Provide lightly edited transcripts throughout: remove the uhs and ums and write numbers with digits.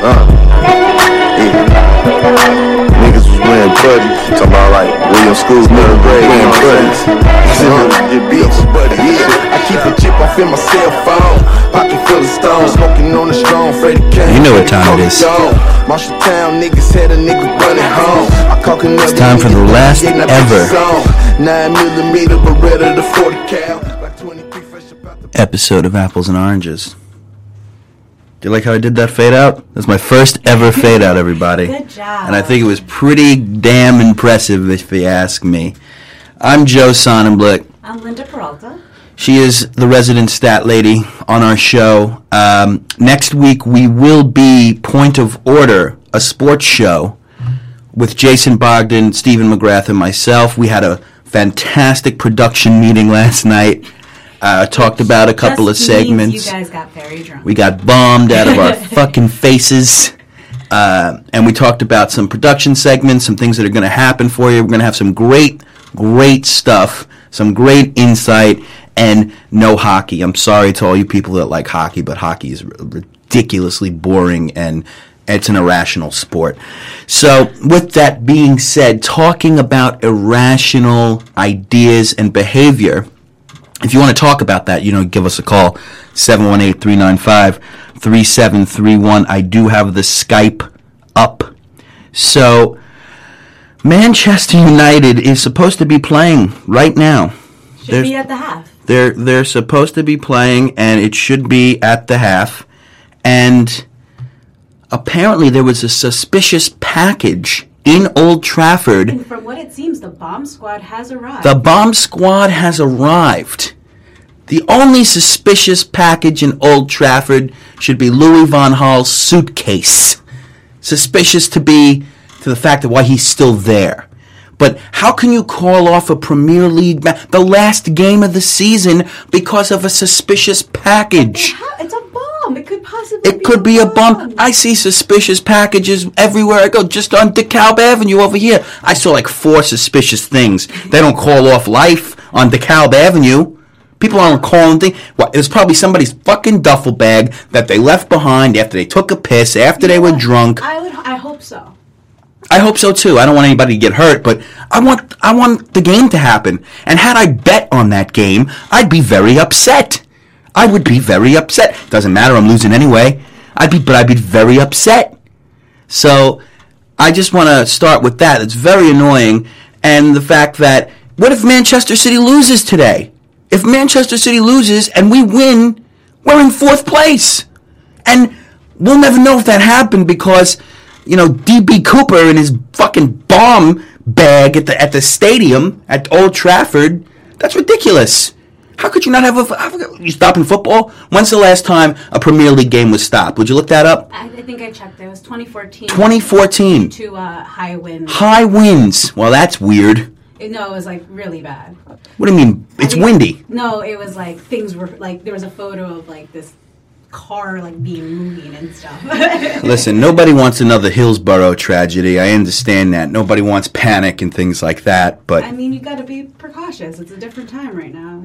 Niggas was wearing buddies. Talking about like William School, third grade, wearing buddies. Get beats, buddy. I keep a chip off in my cell phone. Pocket full of stones, smoking on the strong. Freddie Kane. You know what time it is. Marshalltown niggas had a nigga running home. It's time for the last ever 9mm Beretta to 40 cal. episode of Apples and Oranges. Do you like how I did that fade out? That's my first ever fade out, everybody. Good job. And I think it was pretty damn impressive, if you ask me. I'm Joe Sonnenblick. I'm Linda Peralta. She is the resident stat lady on our show. Next week we will be Point of Order, a sports show with Jason Bogdan, Stephen McGrath, and myself. We had a fantastic production meeting last night. Talked about a couple of segments. You guys got very drunk. We got bombed out of our fucking faces. And we talked about some production segments, some things that are going to happen for you. We're going to have some great stuff, some great insight, and no hockey. I'm sorry to all you people that like hockey, but hockey is ridiculously boring and it's an irrational sport. So with that being said, talking about irrational ideas and behavior, if you want to talk about that, give us a call, 718-395-3731. I do have the Skype up. So, Manchester United is supposed to be playing right now. Should be at the half. They're supposed to be playing, and it should be at the half. And apparently there was a suspicious package in Old Trafford. And from what it seems, the bomb squad has arrived. The bomb squad has arrived. The only suspicious package in Old Trafford should be Louis van Gaal's suitcase. Suspicious to the fact that why he's still there. But how can you call off a Premier League the last game of the season because of a suspicious package? It's a bomb. It could possibly It could be a bomb. I see suspicious packages everywhere I go. Just on DeKalb Avenue over here, I saw like 4 suspicious things. They don't call off life on DeKalb Avenue. People aren't calling things. Well, it was probably somebody's fucking duffel bag that they left behind after they took a piss, after they were drunk. I hope so. I hope so too. I don't want anybody to get hurt, but I want the game to happen. And had I bet on that game, I'd be very upset. I would be very upset. Doesn't matter, I'm losing anyway. I'd be very upset. So I just want to start with that. It's very annoying. And the fact that, what if Manchester City loses today? If Manchester City loses and we win, we're in 4th place. And we'll never know if that happened because, D.B. Cooper and his fucking bomb bag at the stadium at Old Trafford, that's ridiculous. How could you not have you stopping football? When's the last time a Premier League game was stopped? Would you look that up? I think I checked. It was 2014. 2014. To high winds. High winds. Well, that's weird. No, it was like really bad. What do you mean? It's windy. No, it was like things were like there was a photo of like this car like being moving and stuff. Listen, nobody wants another Hillsborough tragedy. I understand that. Nobody wants panic and things like that, but I mean, you got to be precautious. It's a different time right now,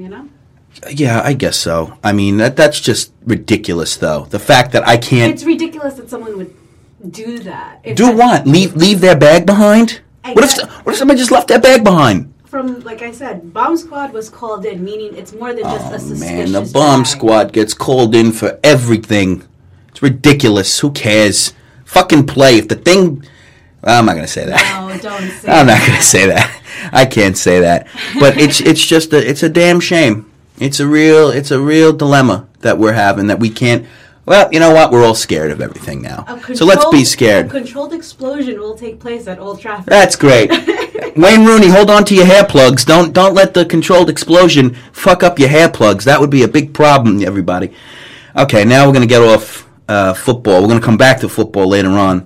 Yeah, I guess so. I mean, that's just ridiculous though. The fact that I can't It's ridiculous that someone would do that. Do what? Leave their bag behind? What if somebody just left their bag behind? From, like I said, bomb squad was called in, meaning it's more than just a suspicious man, the bomb squad gets called in for everything. It's ridiculous. Who cares? Fucking play. If the thing... I'm not going to say that. No, don't say I'm not going to say that. I can't say that. But it's just it's a damn shame. It's a real dilemma that we're having that we can't... Well, you know what? We're all scared of everything now. So let's be scared. A controlled explosion will take place at Old Trafford. That's great. Wayne Rooney, hold on to your hair plugs. Don't let the controlled explosion fuck up your hair plugs. That would be a big problem, everybody. Okay, now we're going to get off football. We're going to come back to football later on.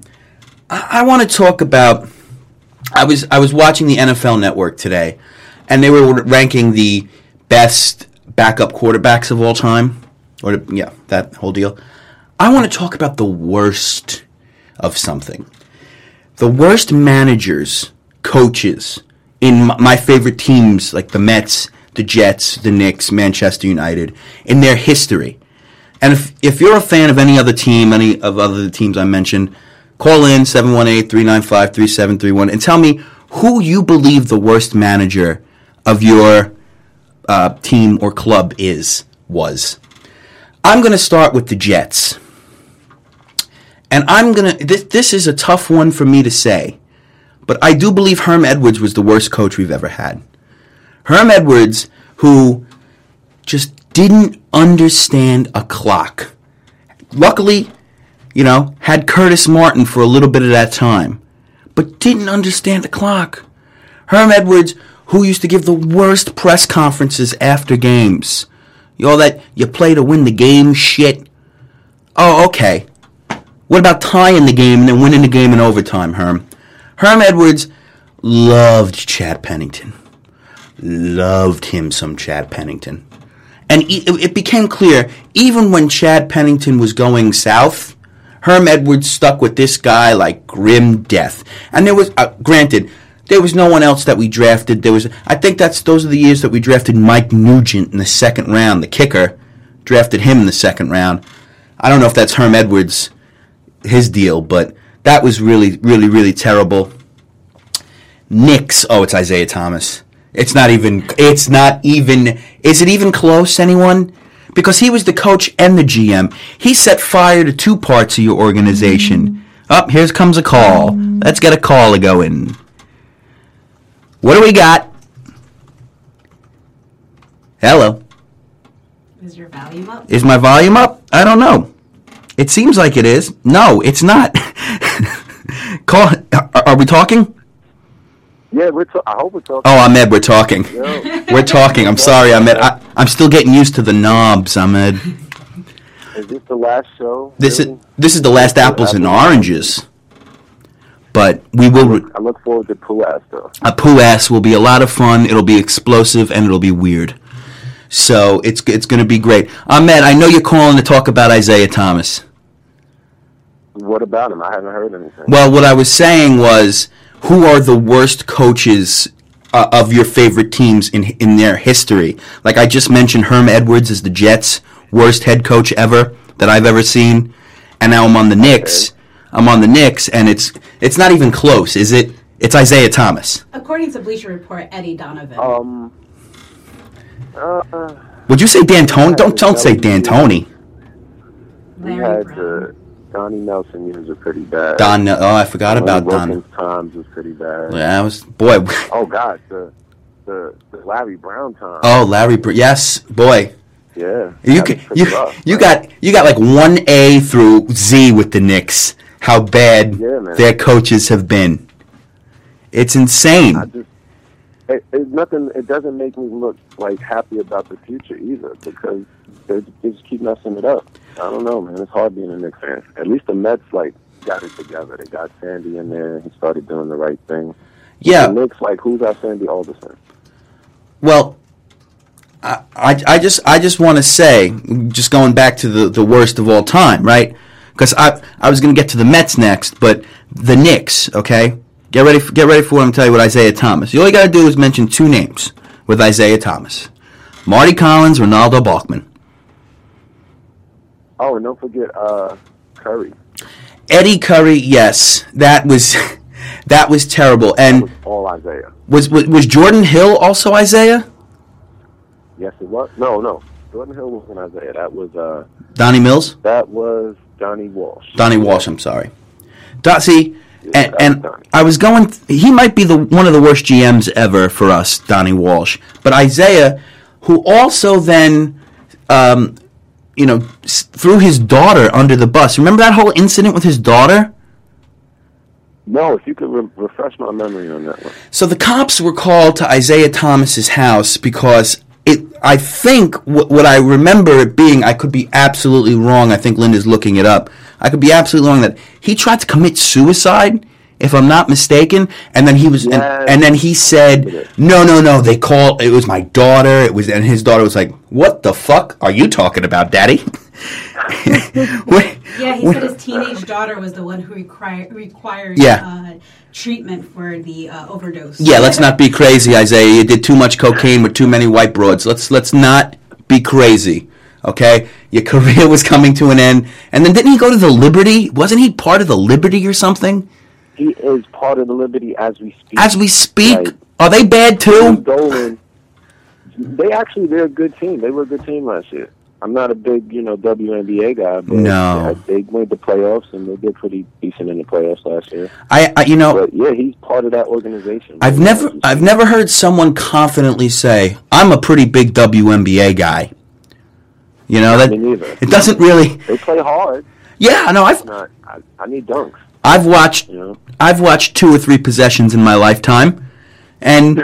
I want to talk about... I was watching the NFL Network today, and they were ranking the best backup quarterbacks of all time. That whole deal. I want to talk about the worst of something. The worst managers, coaches in my favorite teams like the Mets, the Jets, the Knicks, Manchester United, in their history. And if you're a fan of any other team, any of other teams I mentioned, call in 718-395-3731 and tell me who you believe the worst manager of your team or club was. I'm going to start with the Jets. And this is a tough one for me to say, but I do believe Herm Edwards was the worst coach we've ever had. Herm Edwards, who just didn't understand a clock. Luckily, had Curtis Martin for a little bit of that time, but didn't understand the clock. Herm Edwards, who used to give the worst press conferences after games. All that you play to win the game shit. Oh, okay. What about tying the game and then winning the game in overtime, Herm? Herm Edwards loved Chad Pennington. Loved him some Chad Pennington. And it became clear, even when Chad Pennington was going south, Herm Edwards stuck with this guy like grim death. And there was, granted, there was no one else that we drafted. Those are the years that we drafted Mike Nugent in the second round, the kicker. Drafted him in the second round. I don't know if that's Herm Edwards, his deal, but that was really, really, really terrible. Knicks, it's Isaiah Thomas. Is it even close, anyone? Because he was the coach and the GM. He set fire to two parts of your organization. Here comes a call. Let's get a call going. What do we got? Hello. Is your volume up? Is my volume up? I don't know. It seems like it is. No, it's not. Call. Are we talking? Yeah, I hope we're talking. Oh, Ahmed, we're talking. We're talking. I'm sorry, Ahmed. I'm still getting used to the knobs, Ahmed. Is this the last show? This is the last apples and oranges. But we will. I look forward to Pooh Ass, though. Pooh Ass will be a lot of fun. It'll be explosive and it'll be weird. So it's going to be great. Ahmed, I know you're calling to talk about Isaiah Thomas. What about him? I haven't heard anything. Well, what I was saying was, who are the worst coaches of your favorite teams in their history? Like I just mentioned, Herm Edwards is the Jets' worst head coach ever that I've ever seen, and now I'm on the Knicks. Okay. I'm on the Knicks, and it's not even close, is it? It's Isaiah Thomas. According to Bleacher Report, Eddie Donovan. Would you say D'Antoni? Don't say D'Antoni. Larry Brown. Donnie Nelson years are pretty bad. I forgot about Don. Wilkins times was pretty bad. Yeah, Oh God, the Larry Brown time. Oh, Larry Brown. Yes, boy. Yeah. You got like 1A through Z with the Knicks. How bad their coaches have been. It's insane. It doesn't make me look like happy about the future either, because they just keep messing it up. I don't know, man. It's hard being a Knicks fan. At least the Mets got it together. They got Sandy in there. He started doing the right thing. Yeah. The Knicks, who's our Sandy Alderson? Well, I just want to say, just going back to the worst of all time, right? Because I was going to get to the Mets next, but the Knicks, okay? Get ready for what I'm going to tell you with Isaiah Thomas. All you got to do is mention two names with Isaiah Thomas. Marty Collins, Ronaldo Bachman. Oh, and don't forget Curry. Eddie Curry, yes. That was terrible. And that was all Isaiah. Was Jordan Hill also Isaiah? Yes, it was. No. Jordan Hill wasn't Isaiah. That was Donnie Mills? That was Donnie Walsh. Donnie Walsh, I'm sorry. And I was going. He might be one of the worst GMs ever for us, Donnie Walsh. But Isaiah, who also then, threw his daughter under the bus. Remember that whole incident with his daughter? No, if you could refresh my memory on that one. So the cops were called to Isaiah Thomas's house because I think what I remember it being, I could be absolutely wrong. I think Linda's looking it up. I could be absolutely wrong that he tried to commit suicide, if I'm not mistaken, and then he was, and then he said, no, they called, it was my daughter, and his daughter was like, what the fuck are you talking about, Daddy? Yeah, he said his teenage daughter was the one who required treatment for the overdose. Yeah, let's not be crazy, Isaiah. You did too much cocaine with too many white broads. Let's not be crazy, Okay, your career was coming to an end, and then didn't he go to the Liberty? Wasn't he part of the Liberty or something? He is part of the Liberty as we speak. As we speak, Like, are they bad too? Dolan, they're a good team. They were a good team last year. I'm not a big, WNBA guy, but No. they made the playoffs and they did pretty decent in the playoffs last year. But yeah, he's part of that organization. I've never heard someone confidently say, "I'm a pretty big WNBA guy." You know that Me neither. it doesn't really. They play hard. Yeah, no, I need dunks. I've watched You know? I've watched 2 or 3 possessions in my lifetime, and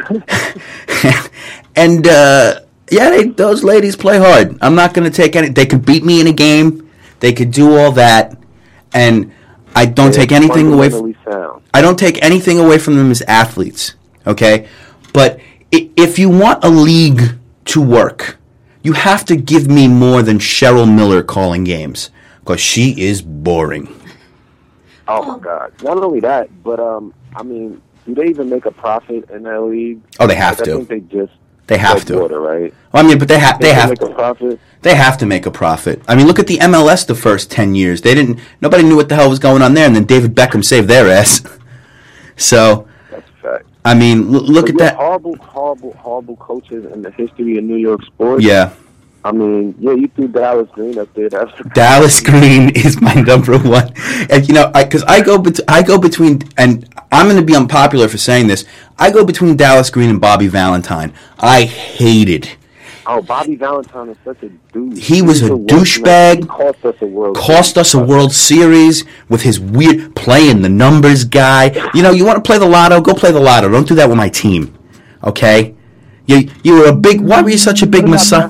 those ladies play hard. I'm not going to take any. They could beat me in a game. They could do all that, and I don't take anything away from. I don't take anything away from them as athletes. Okay, but if you want a league to work, you have to give me more than Cheryl Miller calling games, because she is boring. Oh my God! Not only that, but do they even make a profit in that league? Oh, they have to. I think they have to. Water, right? Well, I mean, but they have make a profit. They have to make a profit. I mean, look at the MLS the first 10 years. Nobody knew what the hell was going on there, and then David Beckham saved their ass. So, that's a fact. I mean, look at that. Horrible coaches in the history of New York sports. Yeah. I mean, you threw Dallas Green up there. Dallas Green is my number one, and because I go between, and I'm going to be unpopular for saying this. I go between Dallas Green and Bobby Valentine. I hated. Oh, Bobby Valentine is such a douche. He was a douchebag. He cost us a a World Series with his weird playing the numbers guy. You want to play the lotto? Go play the lotto. Don't do that with my team. Okay? You were a big. Why were you such a big messiah?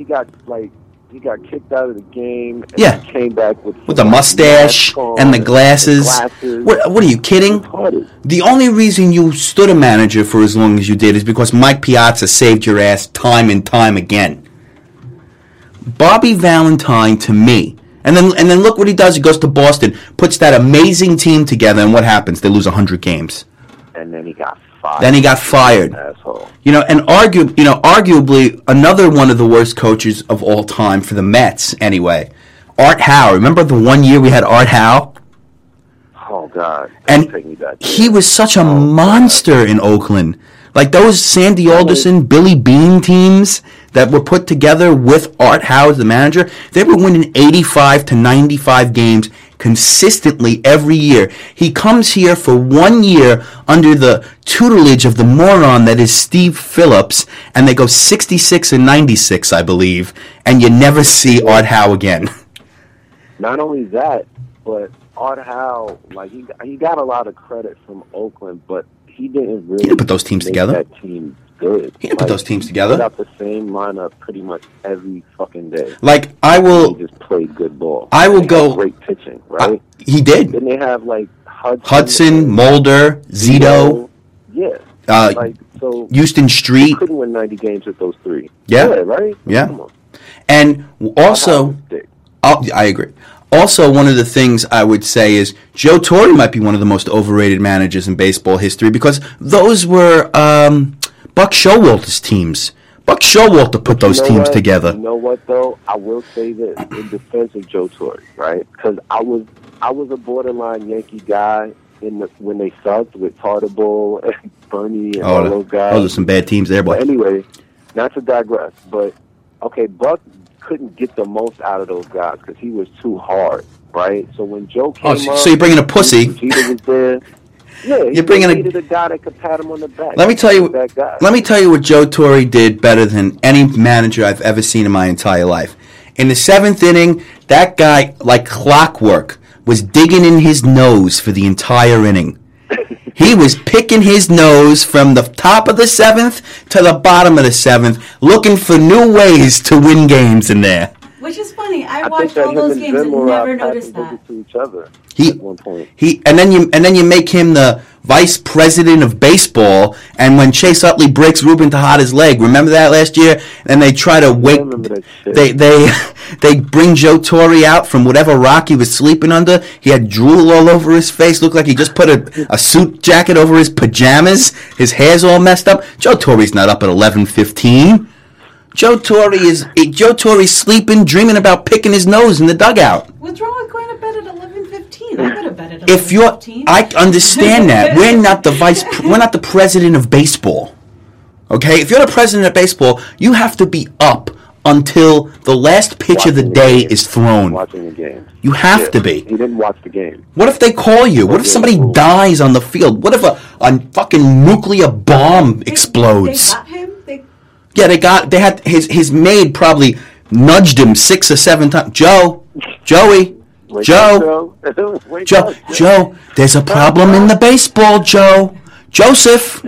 He got kicked out of the game. And Yeah. He came back with the mustache and the glasses. What are you kidding? The only reason you stood a manager for as long as you did is because Mike Piazza saved your ass time and time again. Bobby Valentine, to me, and then look what he does. He goes to Boston, puts that amazing team together, and what happens? They lose 100 games. And then he got fired. Asshole. And arguably another one of the worst coaches of all time for the Mets. Anyway, Art Howe. Remember the one year we had Art Howe? Oh God! And he was such a monster in Oakland. Like those Sandy Alderson, Billy Beane teams that were put together with Art Howe as the manager, they were winning 85 to 95 games consistently every year. He comes here for 1 year under the tutelage of the moron that is Steve Phillips, and they go 66 and 96, I believe, and you never see Art Howe again. Not only that, but Art Howe, he got a lot of credit from Oakland, but he didn't really put those teams together. That team good. He didn't put those teams together. He got the same lineup pretty much every fucking day. He just played good ball. I will go great pitching, right? He did. Didn't they have Hudson, Mulder, Zito? Yeah. So Houston Street. You couldn't win 90 games with those 3. Yeah. Right? Yeah. Come on. And also, I agree. Also, one of the things I would say is Joe Torre might be one of the most overrated managers in baseball history because those were Buck Showalter's teams. Buck Showalter put those teams together. You know what, though? I will say this in defense of Joe Torre, right? Because I was a borderline Yankee guy when they sucked with Tartabull and Bernie and all those guys. Those are some bad teams there, boy. But anyway, not to digress, but, okay, Buck couldn't get the most out of those guys because he was too hard, right? So when Joe came up... So you're bringing a pussy. Jeter was there. Yeah, you're bringing a guy that could pat him on the back. Let me tell you what Joe Torre did better than any manager I've ever seen in my entire life. In the 7th inning, that guy, like clockwork, was digging in his nose for the entire inning. He was picking his nose from the top of the 7th to the bottom of the 7th, looking for new ways to win games in there. Which is funny. I watched all those games and never noticed that. To each other at one point. And then you make him the vice president of baseball. And when Chase Utley breaks Ruben Tejada's leg, remember that last year? And they try to wake. They bring Joe Torre out from whatever rock he was sleeping under. He had drool all over his face. Looked like he just put a suit jacket over his pajamas. His hair's all messed up. Joe Torre's not up at 11:15. Joe Torre's sleeping, dreaming about picking his nose in the dugout. What's wrong with going to bed at 11:15? I go to bed at 11:15. If you're, I understand that. We're not the president of baseball. Okay? If you're the president of baseball, you have to be up until the last pitch of the day is thrown. Watching the game. You have to be. He didn't watch the game. What if they call you? What if somebody dies on the field? What if a fucking nuclear bomb explodes? They got him? Yeah, they had his maid probably nudged him 6 or 7 times. Joe, there's a problem in the baseball, Joe. Joseph.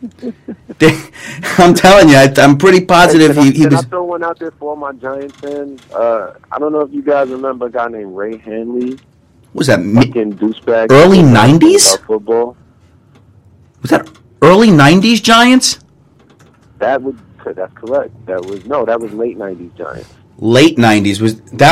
I'm telling you, I'm pretty positive he was. Can I throw one out there for all my Giants fans? I don't know if you guys remember a guy named Ray Hanley. Was that fucking douchebag? Early 90s? Football. Was that early 90s Giants? That's correct. That was late 90s Giants. Late 90s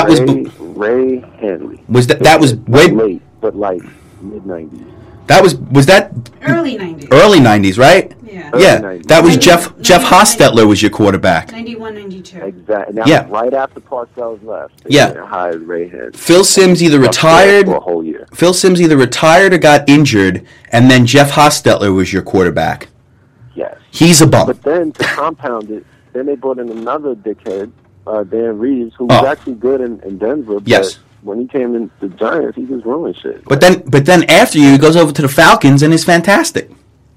Ray Hanley. That was way late, but like mid 90s. Was that early 90s? Early 90s, right? Yeah. Yeah. 90s. That was Jeff Hostetler was your quarterback. 91, 92. Exactly. And that was right after Parcells left. They hired Ray Hanley. Phil Simms either retired for a whole year. Phil Simms either retired or got injured, and then Jeff Hostetler was your quarterback. Yes. He's a bum. But then to compound it, then they brought in another dickhead, Dan Reeves, who was actually good in Denver. But yes. When he came in the Giants, he just ruined shit. But then after he goes over to the Falcons and is fantastic.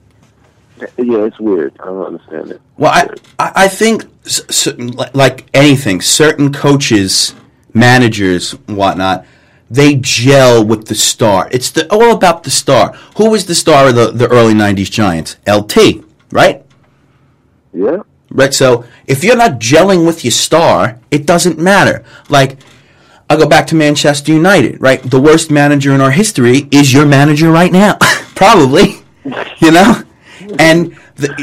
Yeah, it's weird. I don't understand it. Well, I think, like anything, certain coaches, managers, whatnot, they gel with the star. It's all about the star. Who was the star of the early 90s Giants? LT, right? Yeah. Right, so if you're not gelling with your star, it doesn't matter. Like, I'll go back to Manchester United, right? The worst manager in our history is your manager right now. Probably, you know? And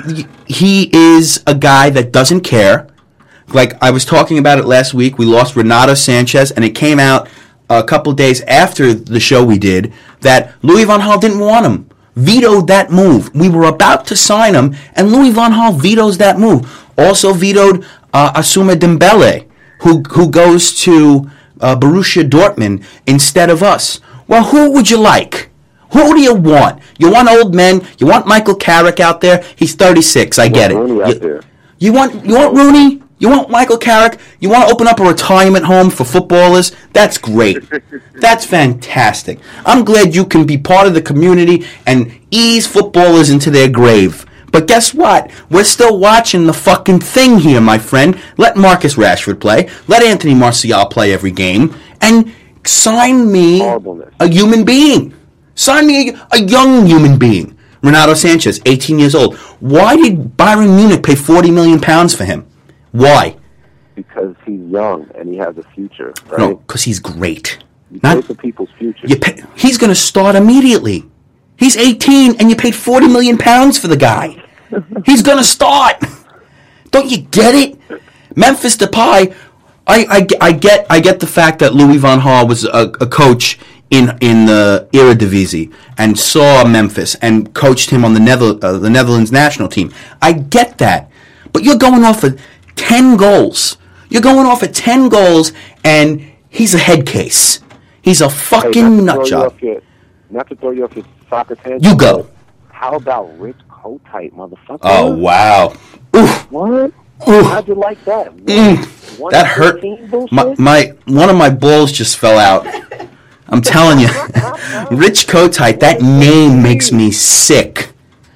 he is a guy that doesn't care. Like, I was talking about it last week. We lost Renato Sanchez, and it came out a couple days after the show we did that Louis van Gaal didn't want him. Vetoed that move. We were about to sign him, and Louis van Gaal vetoes that move. Also vetoed Ousmane Dembele, who goes to Borussia Dortmund instead of us. Well, who would you like? Who do you want? You want old men? You want Michael Carrick out there? He's 36. I get it. You want Rooney? You want Michael Carrick? You want to open up a retirement home for footballers? That's great. That's fantastic. I'm glad you can be part of the community and ease footballers into their grave. But guess what? We're still watching the fucking thing here, my friend. Let Marcus Rashford play. Let Anthony Martial play every game. And sign me a human being. Sign me a young human being. Renato Sanchez, 18 years old. Why did Bayern Munich pay £40 million for him? Why? Because he's young and he has a future, right? No, because he's great. You pay for people's future. He's going to start immediately. He's 18 and you paid £40 million for the guy. He's going to start. Don't you get it? Memphis Depay, I get the fact that Louis van Gaal was a coach in the Eredivisie and saw Memphis and coached him on the Netherlands national team. I get that. But you're going off of 10 goals. You're going off at 10 goals, and he's a head case. He's a fucking nut job. Not to throw you off your soccer tangent. You go. How about Rich Kotite, motherfucker? Oh, wow. Oof. What? Oof. How'd you like that? That hurt. One of my balls just fell out. I'm telling you. Rich Kotite, that name makes me sick.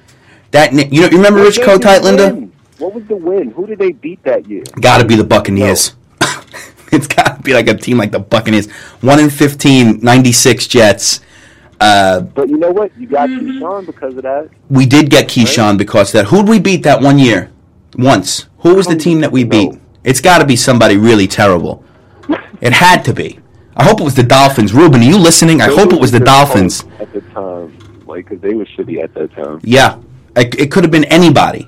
You remember Rich Kotite, Linda? What was the win? Who did they beat that year? Got to be the Buccaneers. No. It's got to be like a team like the Buccaneers. 1-15, 96 Jets. But you know what? You got Keyshawn because of that. We did get Keyshawn because of that. Who'd we beat that one year? Once. Who was the team that we beat? It's got to be somebody really terrible. It had to be. I hope it was the Dolphins. Ruben, are you listening? I hope it was the Dolphins. At the time. Because they were shitty at that time. Yeah. It could have been anybody.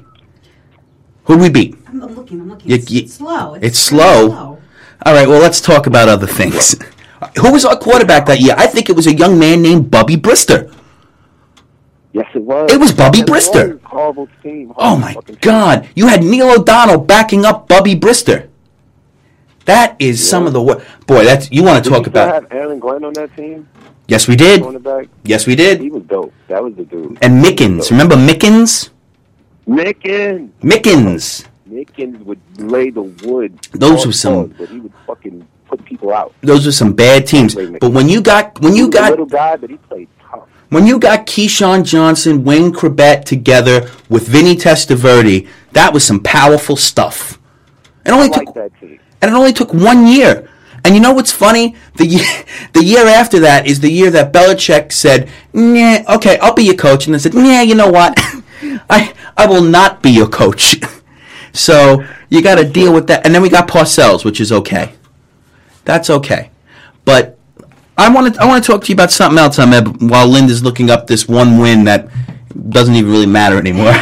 Who'd we beat? I'm looking. It's slow. It's slow. All right, well, let's talk about other things. Who was our quarterback that year? I think it was a young man named Bubby Brister. Yes, it was. It was Bubby Brister. Horrible team. Oh, my God. You had Neil O'Donnell backing up Bubby Brister. That is some of the work. Boy, that's you want to talk about. Did we have Aaron Glenn on that team? Yes, we did. Yes, we did. He was dope. That was the dude. And Mickens. Remember Mickens? Mickens would lay the wood. Those were some. But he would fucking put people out. Those were some bad teams. But when you got a little guy, but he played tough. When you got Keyshawn Johnson, Wayne Chrebet together with Vinny Testaverde, that was some powerful stuff. It only took 1 year. And you know what's funny? The year after that is the year that Belichick said, "Nah, okay, I'll be your coach," and then said, "Nah, you know what? I will not be your coach." So you got to deal with that. And then we got Parcells, which is okay. That's okay. But I want to talk to you about something else, Ahmed, while Linda's looking up this one win that doesn't even really matter anymore.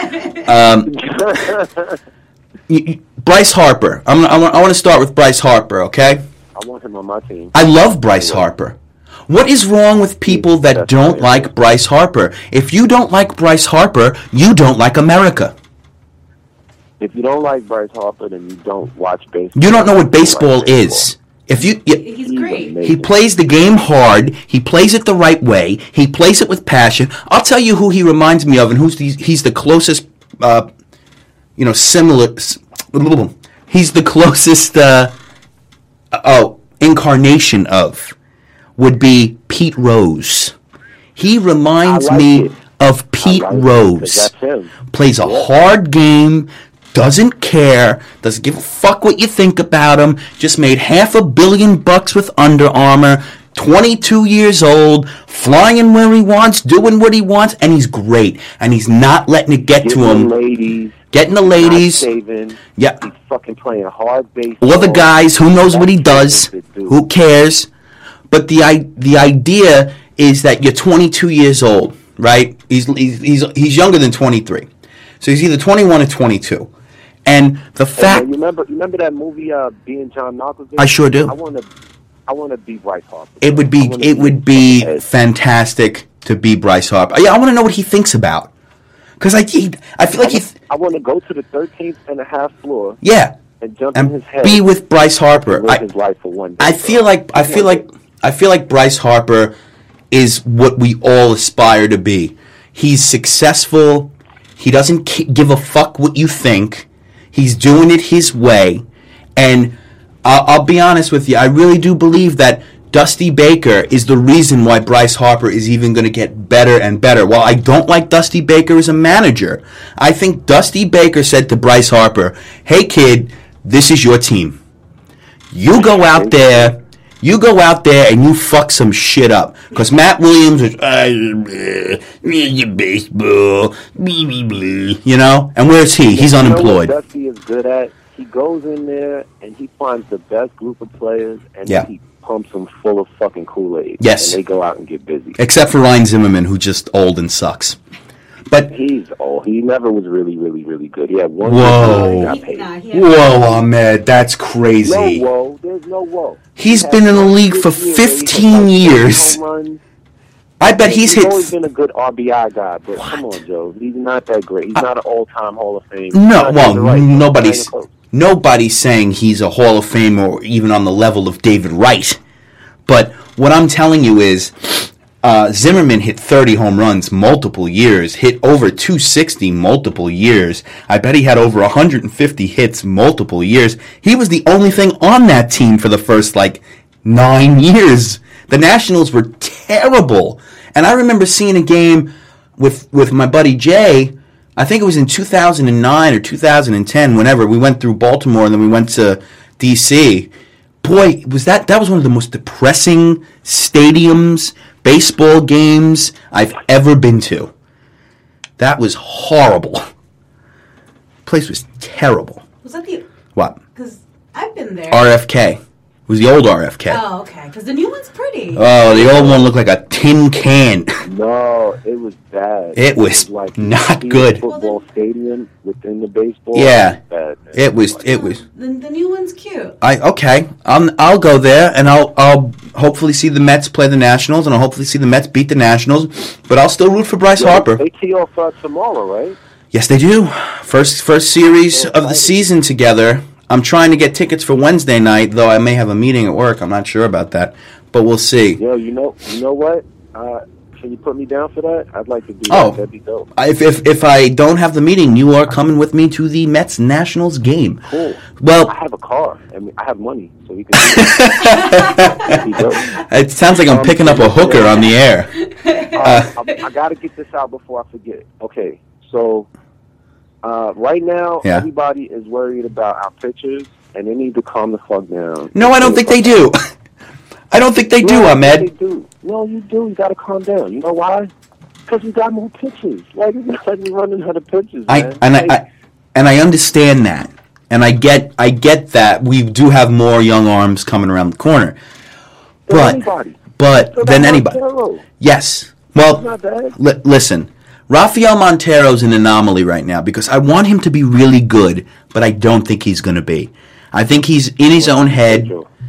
Bryce Harper. I want to start with Bryce Harper, okay? I want him on my team. I love Bryce Harper. What is wrong with people that don't like Bryce Harper? If you don't like Bryce Harper, you don't like America. If you don't like Bryce Harper, then you don't watch baseball. You don't know what baseball is. He's great. He plays the game hard. He plays it the right way. He plays it with passion. I'll tell you who he reminds me of, and he's the closest, similar. He's the closest incarnation of would be Pete Rose. He reminds me of Pete Rose. Plays a hard game. Doesn't care, doesn't give a fuck what you think about him, just made $500 million with Under Armour, 22 years old, flying where he wants, doing what he wants, and he's great. And he's not letting it get to him. Getting the ladies. Yeah. He's fucking playing hard baseball. Or the guys, who knows what he does, who cares. But the idea is that you're 22 years old, right? He's younger than 23. So he's either 21 or 22. And the fact... You remember that movie, Being John Malkovich? I sure do. I want to be Bryce Harper. It would be fantastic to be Bryce Harper. Yeah, I want to know what he thinks about. Because I feel like I want to go to the 13th and a half floor. Yeah. And jump in his head. Be with Bryce Harper. Live his life for one day. I feel like Bryce Harper is what we all aspire to be. He's successful. He doesn't give a fuck what you think. He's doing it his way. And I'll be honest with you, I really do believe that Dusty Baker is the reason why Bryce Harper is even going to get better and better. While I don't like Dusty Baker as a manager, I think Dusty Baker said to Bryce Harper, "Hey kid, this is your team. You go out there and you fuck some shit up." Because Matt Williams is, baseball, you know? And where's he? He's unemployed. You know what Dusty is good at? He goes in there and he finds the best group of players and he pumps them full of fucking Kool-Aid. Yes. And they go out and get busy. Except for Ryan Zimmerman, who's just old and sucks. But he's old. He never was really, really, really good. He had one. Whoa, Ahmed, that's crazy. No whoa. There's no whoa. He's been in the league for 15 years. I bet he's always been a good RBI guy, but come on, Joe. He's not that great. He's not an all-time Hall of Fame. No, nobody's saying he's a Hall of Fame or even on the level of David Wright. But what I'm telling you is, Zimmerman hit 30 home runs multiple years, hit over 260 multiple years. I bet he had over 150 hits multiple years. He was the only thing on that team for the first, 9 years. The Nationals were terrible. And I remember seeing a game with my buddy Jay, I think it was in 2009 or 2010, whenever. We went through Baltimore and then we went to D.C. Boy, that was one of the most depressing stadiums, baseball games I've ever been to. That was horrible. The place was terrible. Was that the... What? Because I've been there. RFK. It was the old RFK. Oh, okay. Because the new one's pretty. Oh, the old one looked like a tin can. No, it was bad. It was like not good. Football stadium within the baseball. Yeah, bad, it was. The new one's cute. I'll go there and I'll hopefully see the Mets play the Nationals and I'll hopefully see the Mets beat the Nationals. But I'll still root for Bryce Harper. They tee off tomorrow, right? Yes, they do. First series of the season together. I'm trying to get tickets for Wednesday night, though I may have a meeting at work. I'm not sure about that, but we'll see. Yo, you know what? Can you put me down for that? I'd like to do that. That'd be dope. If I don't have the meeting, you are coming with me to the Mets Nationals game. Cool. Well, I have a car. I mean, I have money, so we can do that. That'd be dope. It sounds like I'm picking up a hooker on the air. I got to get this out before I forget. Okay, so right now, everybody is worried about our pitchers, and they need to calm the fuck down. No, I don't think they do. I don't think they do, Ahmed. They do. No, you do. You got to calm down. You know why? Because we got more pitches. Like, it's not like we're running out of pitches, man. I understand that, and I get that we do have more young arms coming around the corner. But than anybody. Montero. Yes. Well, not bad. Listen. Rafael Montero's an anomaly right now because I want him to be really good, but I don't think he's going to be. I think he's in his own head.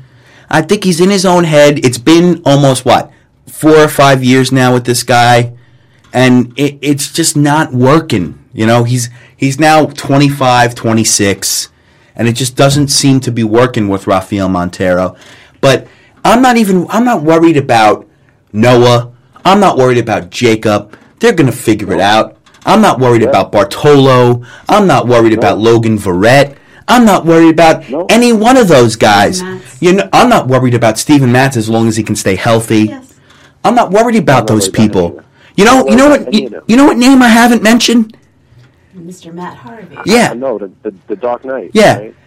It's been almost, 4 or 5 years now with this guy, and it's just not working. You know, he's now 25, 26, and it just doesn't seem to be working with Rafael Montero. But I'm not worried about Noah. I'm not worried about Jacob. They're going to figure it out. I'm not worried about Bartolo. I'm not worried about Logan Verrett. I'm not worried about any one of those guys. I'm not worried about Steven Matz as long as he can stay healthy. Yes. I'm not worried about those people. You know what name I haven't mentioned? Mr. Matt Harvey. Yeah. I know, the Dark Knight. Yeah. Right?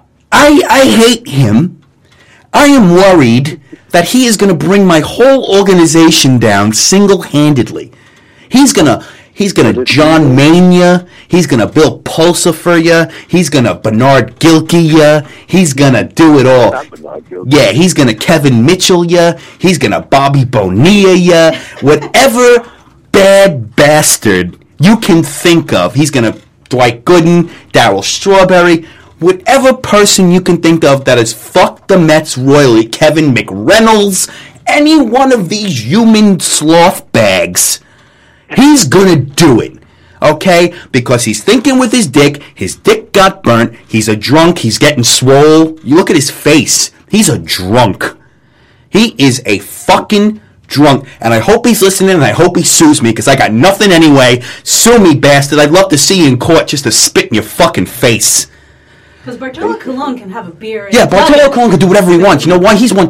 I hate him. I am worried that he is going to bring my whole organization down single-handedly. He's gonna John Mania. He's gonna Bill Pulsifer ya. He's gonna Bernard Gilkey ya. He's gonna do it all. Yeah, he's gonna Kevin Mitchell ya. He's gonna Bobby Bonilla ya. Whatever bad bastard you can think of, he's gonna Dwight Gooden, Darryl Strawberry, whatever person you can think of that has fucked the Mets royally, Kevin McReynolds, any one of these human sloth bags. He's gonna do it, okay? Because he's thinking with his dick got burnt, he's a drunk, he's getting swole. You look at his face, he's a drunk. He is a fucking drunk. And I hope he's listening and I hope he sues me because I got nothing anyway. Sue me, bastard. I'd love to see you in court just to spit in your fucking face. Because Bartolo Colon can have a beer. Yeah, Bartolo Colon can do whatever he wants. You know why? He's won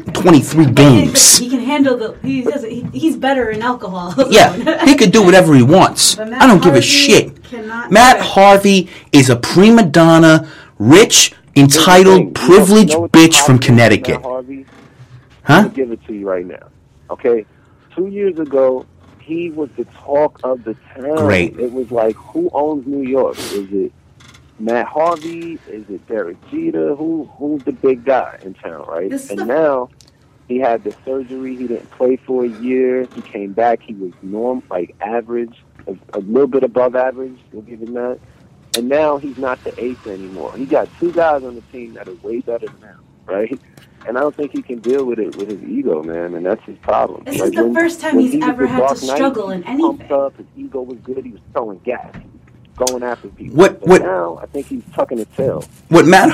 223 games. He can handle he's better in alcohol. Yeah, he could do whatever he wants. I don't give a shit. Matt Harvey is a prima donna, rich, entitled, privileged bitch from Connecticut. Huh? I'll give it to you right now. Okay? 2 years ago, he was the talk of the town. Great. It was like, who owns New York? Is it Matt Harvey? Is it Derek Jeter? Who's the big guy in town, right? And now he had the surgery. He didn't play for a year. He came back. He was average, a little bit above average. We'll give him that. And now he's not the ace anymore. He got two guys on the team that are way better than him, right? And I don't think he can deal with it with his ego, man, and that's his problem. This is the first time he's ever had to struggle in anything. Pumped up, his ego was good. He was throwing gas. Going after people. But now I think he's tucking his tail. What Matt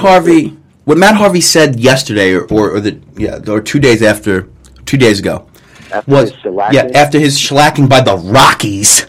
Harvey said yesterday, or 2 days after, 2 days ago, after his shellacking by the Rockies.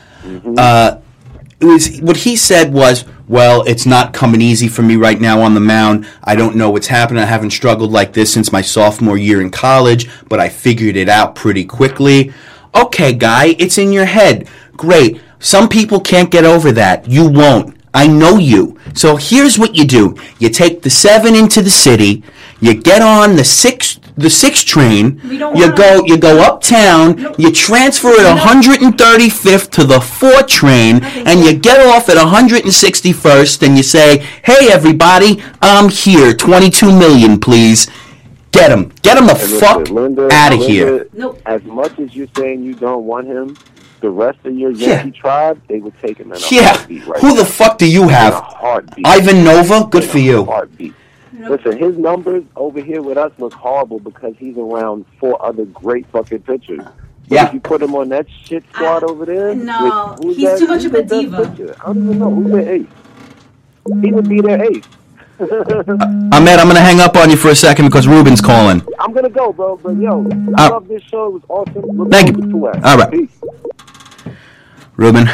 Mm-hmm. What he said was, well, it's not coming easy for me right now on the mound. I don't know what's happening. I haven't struggled like this since my sophomore year in college, but I figured it out pretty quickly. Okay, guy, it's in your head. Great. Some people can't get over that. You won't. I know you. So here's what you do. You take the 7 into the city. You get on the 6 train. You go uptown. You transfer at 135th to the 4 train, and you get off at 161st, and you say, "Hey, everybody, I'm here. 22 million, please." Get him the And fuck listen, Linda, out of here. Nope. As much as you're saying you don't want him, the rest of your Yankee tribe, they would take him in a heartbeat. Right Who now. the fuck do you In a have? heartbeat. Ivan Nova? Good In for a you. Heartbeat. Nope. Listen, his numbers over here with us look horrible because he's around 4 other great fucking pitchers. But Yeah. if you put him on that shit squad over there, No, who's he's that- too much who's of a the best diva. pitcher? I don't even know who's their ace. He would be their ace. Ahmed, I'm going to hang up on you for a second because Ruben's calling. I'm gonna go, bro. But yo, I love this show. It was awesome. Look Thank forward you. to it. All right. Peace. Ruben.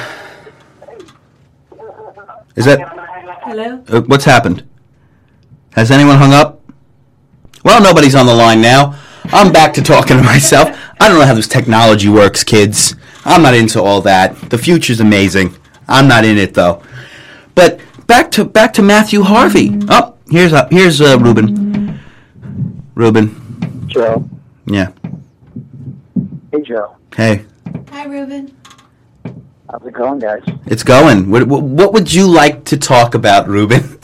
Is that... Hello? what's happened? Has anyone hung up? Well, nobody's on the line now. I'm back to talking to myself. I don't know how this technology works, kids. I'm not into all that. The future's amazing. I'm not in it, though. But back to Matthew Harvey. Oh, here's Ruben. Ruben. Joe. Yeah. Hey, Joe. Hey. Hi, Ruben. How's it going, guys? It's going. What would you like to talk about, Ruben?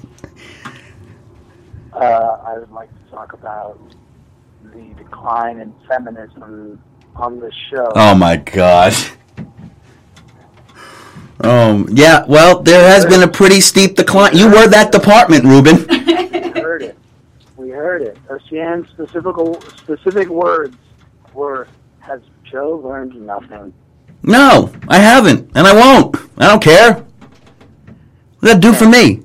I would like to talk about the decline in feminism on the show. Oh my God. Yeah, well, there has been a pretty steep decline. You were that department, Ruben. We heard it. We heard it. Ocean's specific words were, "Has Joe learned nothing?" No, I haven't, and I won't. I don't care. What does that do for me?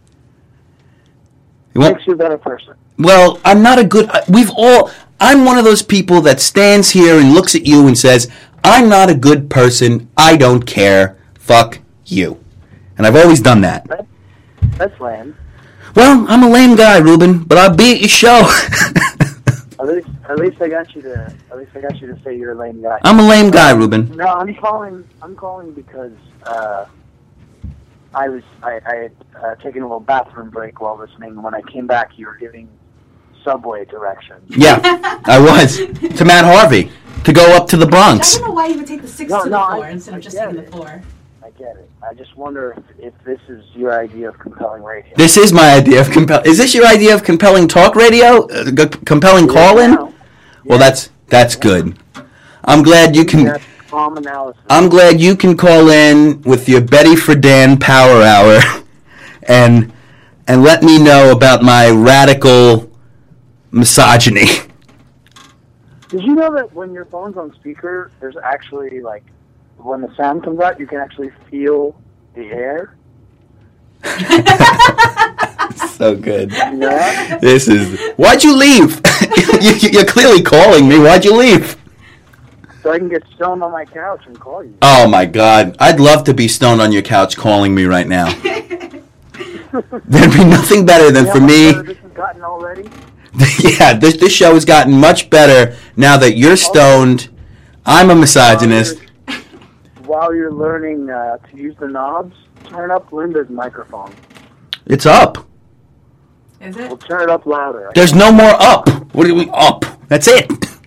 You won't? Makes you a better person. Well, I'm not a good... I'm one of those people that stands here and looks at you and says, I'm not a good person. I don't care. Fuck you. And I've always done that. That's lame. Well, I'm a lame guy, Ruben, but I'll be at your show. At least I got you to say you're a lame guy. I'm a lame guy, Ruben. No, I'm calling because I had taken a little bathroom break while listening. When I came back, you were giving subway directions. Yeah, I was. To Matt Harvey. To go up to the I Bronx. don't know why you would take the 6 No, to the no, 4 I- instead I of just get taking the it. 4. I get it. I just wonder if this is your idea of compelling radio. This is my idea of Is this your idea of compelling talk radio? Compelling call-in? Now, Well, that's good. I'm glad you can... that's calm analysis. I'm glad you can call in with your Betty Friedan Power Hour and let me know about my radical misogyny. Did you know that when your phone's on speaker, there's actually, like, when the sound comes out, you can actually feel the air? So good. Yeah. This is... Why'd you leave? You're clearly calling me. Why'd you leave? So I can get stoned on my couch and call you. Oh, my God. I'd love to be stoned on your couch calling me right now. There'd be nothing better than Yeah, for how much me... better this has gotten already? Yeah, this show has gotten much better now that you're stoned. I'm a misogynist. While you're learning to use the knobs, turn up Linda's microphone. It's up. Is We'll it? turn it up louder. There's no more up. What do we up? That's it.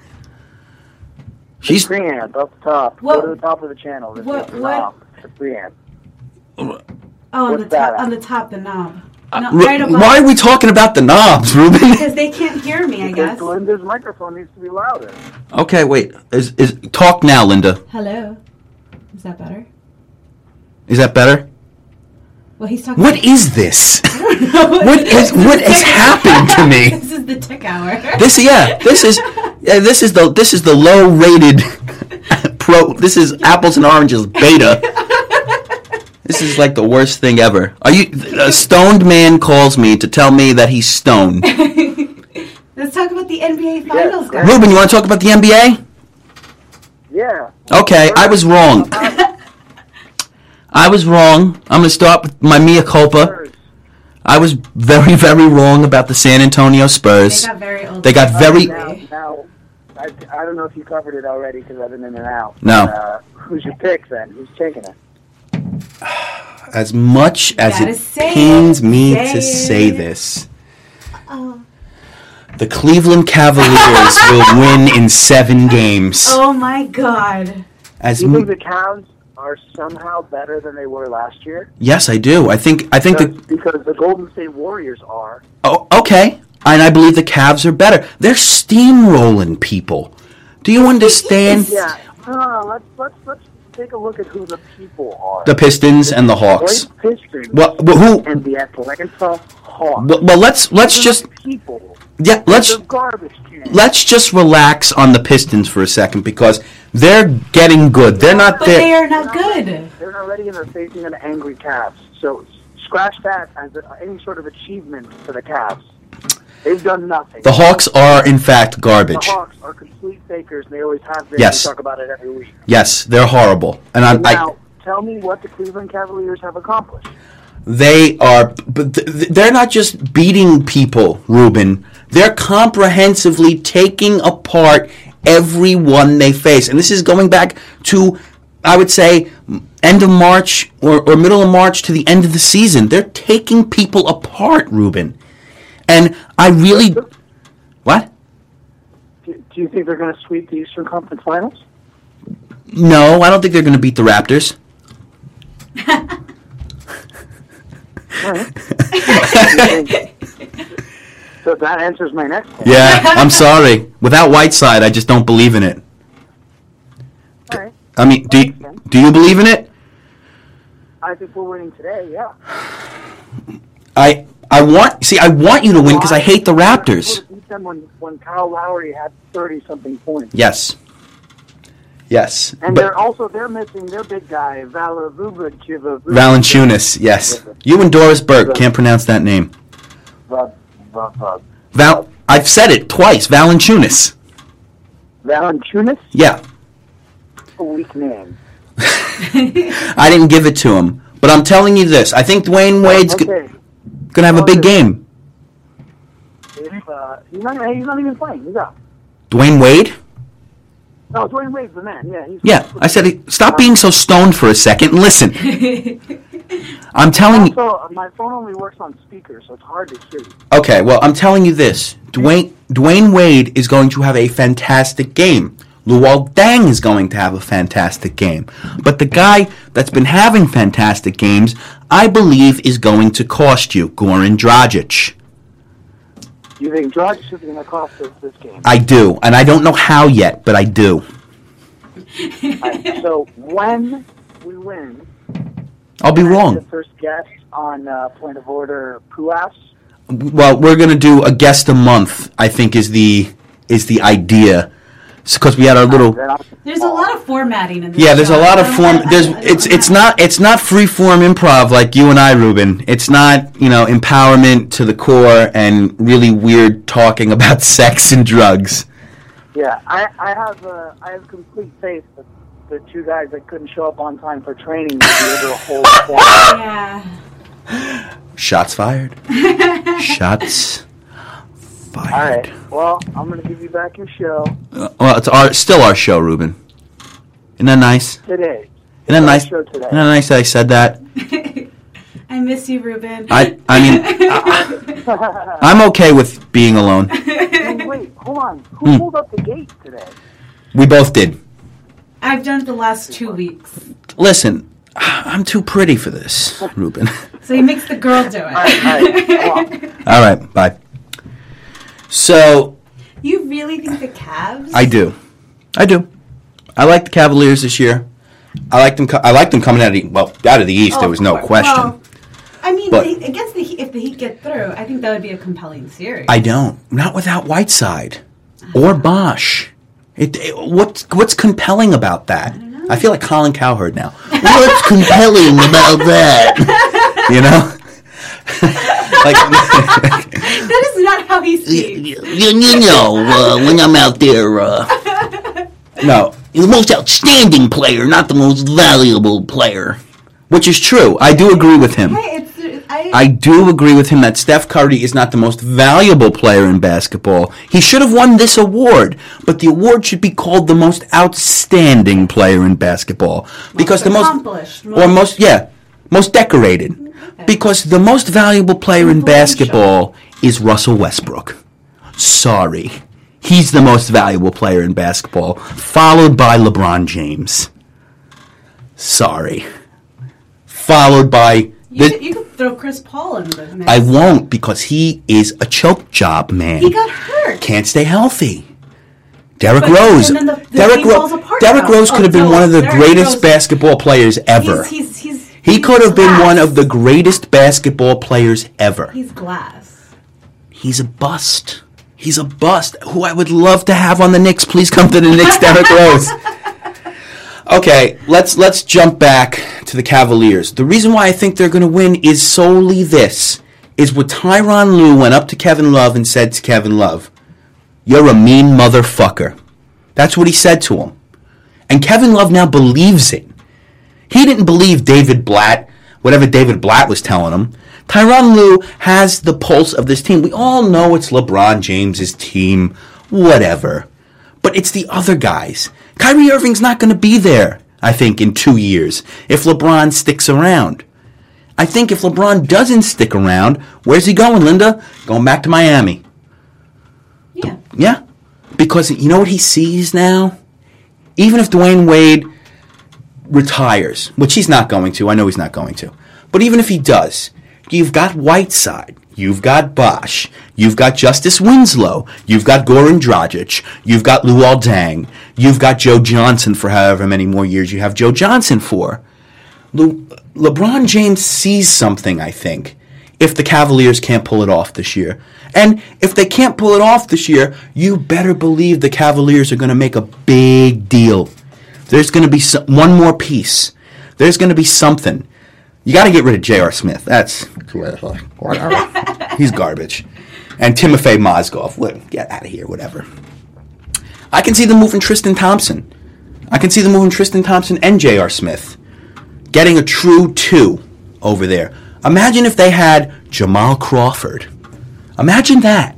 She's Preamp up top. What- Go to the top of the channel. There's what- a what- knob. It's a preamp. Oh, on What's the that top. at? On the top, the knob. No, Ru- right above. why are we talking about the knobs, Ruben? Because they can't hear me, I Because guess. Linda's microphone needs to be louder. Okay, wait. Is talk now, Linda? Hello. Is that better? Is that better? Well, he's talking. What is this? what what has happened to me? This is the tick hour. This is the low rated pro. This is apples and oranges beta. This is like the worst thing ever. A stoned man calls me to tell me that he's stoned. Let's talk about the NBA Finals, guys. Ruben, you want to talk about the NBA? Yeah. Okay, I was wrong. I was wrong. I'm going to start with my mea culpa. I was very, very wrong about the San Antonio Spurs. They got very old. They got very... Now, I don't know if you covered it already because I've been in and out. No. Who's your pick then? Who's taking it? As much as Gotta it say pains it. me Say to say it. this, Oh. the Cleveland Cavaliers will win in 7 games. Oh my God. As Do you think m- the Cavs are somehow better than they were last year? Yes, I do. I think Because the Golden State Warriors are. Oh, okay. And I believe the Cavs are better. They're steamrolling people. Do you understand? Yeah. No. Let's take a look at who the people are. The Pistons and the Hawks. Pistons. Well, who? And the Atlanta Hawks. Well, let's just. People. Yeah, They're garbage cans. let's just relax on the Pistons for a second because they're getting good. They're not But there. they are not good. They're not ready, and they're facing an angry Cavs. So scratch that as any sort of achievement for the Cavs. They've done nothing. The Hawks are, in fact, The garbage. Hawks are complete fakers, and they always have been. Yes. We talk about it every week. Yes, they're horrible. And Now, tell me what the Cleveland Cavaliers have accomplished. they are, but they're not just beating people, Ruben. They're comprehensively taking apart everyone they face. And this is going back to, I would say, end of March or middle of March to the end of the season. They're taking people apart, Ruben. And I really... What? Do you think they're going to sweep the Eastern Conference Finals? No, I don't think they're going to beat the Raptors. All right. So that answers my next question. Yeah, I'm sorry. Without Whiteside, I just don't believe in it. All right. I mean, do you believe in it? I think we're winning today, yeah. I want you to win because I hate the Raptors. We beat them when Kyle Lowry had 30-something points. Yes. And But they're missing their big guy, Valanciunas, yes. You and Doris Burke can't pronounce that name. I've said it twice, Valanciunas. Valanciunas? Yeah. A weak name. I didn't give it to him. But I'm telling you this. I think Dwayne Wade's going to have a big game. He's not even playing. He's out. Dwayne Wade? No, Dwayne Wade's the man. Yeah. Yeah. I said, stop being so stoned for a second and listen. I'm telling you. Also, my phone only works on speaker, so it's hard to hear you. Okay, well, I'm telling you this. Dwayne Wade is going to have a fantastic game. Luol Deng is going to have a fantastic game. But the guy that's been having fantastic games, I believe, is going to cost you, Goran Dragic. You think Dragic is going to cost us this game? I do, and I don't know how yet, but I do. Right, so when we win, I'll be the wrong. first guest on Point of Order Puas. Well, we're going to do a guest a month, I think, is the idea. Because we had our little... There's a lot of formatting in this. Yeah, there's a show. lot of form. It's not free form improv like you and I, Ruben. It's not empowerment to the core and really weird talking about sex and drugs. Yeah, I have complete faith that the two guys that couldn't show up on time for training would be able to hold the format. Yeah. Shots fired. Shots fired. All right. Well, I'm going to give you back your show Well, it's still our show, Ruben. Isn't that nice? today. Isn't that nice? Show today. Isn't that nice that I said that? I miss you, Ruben. I mean, I'm okay with being alone. Wait, hold on. Who pulled up the gate today? We both did. I've done it the last 2 weeks. Listen, I'm too pretty for this, Ruben. So he makes the girl do it. All right. Come on. All right, bye. So, You really think the Cavs? I do. I like the Cavaliers this year. I like them coming out of the East. There was no question. Well, I mean, But- if the Heat get through, I think that would be a compelling series. I don't. Not without Whiteside or Bosch. What's compelling about that? I feel like Colin Cowherd now. What's compelling about that? You know? That is not how he speaks. When I'm out there, no, the most outstanding player, not the most valuable player, which is true. I do agree with him. I do agree with him that Steph Curry is not the most valuable player in basketball. He should have won this award, but the award should be called the most outstanding player in basketball because most decorated. Okay. Because the most valuable player in basketball is Russell Westbrook. Sorry. He's the most valuable player in basketball, followed by LeBron James. Sorry. Followed by You could throw Chris Paul in the mix. I won't, because he is a choke job man. He got hurt. Can't stay healthy. Derrick Rose. Derrick Rose could have been one of the greatest basketball players ever. He could have been one of the greatest basketball players ever. He's glass. He's a bust. He's a bust. Who I would love to have on the Knicks. Please come to the Knicks, Derrick Rose. Okay, let's jump back to the Cavaliers. The reason why I think they're going to win is solely this. Is what Tyronn Lue went up to Kevin Love and said to Kevin Love, "You're a mean motherfucker." That's what he said to him. And Kevin Love now believes it. He didn't believe David Blatt, whatever David Blatt was telling him. Tyronn Lue has the pulse of this team. We all know it's LeBron James's team, whatever. But it's the other guys. Kyrie Irving's not going to be there, I think, in 2 years, if LeBron sticks around. I think if LeBron doesn't stick around, where's he going, Linda? Going back to Miami. Yeah. Yeah. Because you know what he sees now? Even if Dwayne Wade retires, which he's not going to, I know he's not going to, but even if he does, you've got Whiteside, you've got Bosh, you've got Justice Winslow, you've got Goran Dragic, you've got Luol Deng, you've got Joe Johnson for however many more years you have Joe Johnson for. LeBron James sees something, I think, if the Cavaliers can't pull it off this year. And if they can't pull it off this year, you better believe the Cavaliers are going to make a big deal. There's going to be one more piece. There's going to be something. You got to get rid of J.R. Smith. That's he's garbage. And Timofey Mozgov. Get out of here, whatever. I can see them moving Tristan Thompson. I can see them moving Tristan Thompson and J.R. Smith. Getting a true 2 over there. Imagine if they had Jamal Crawford. Imagine that.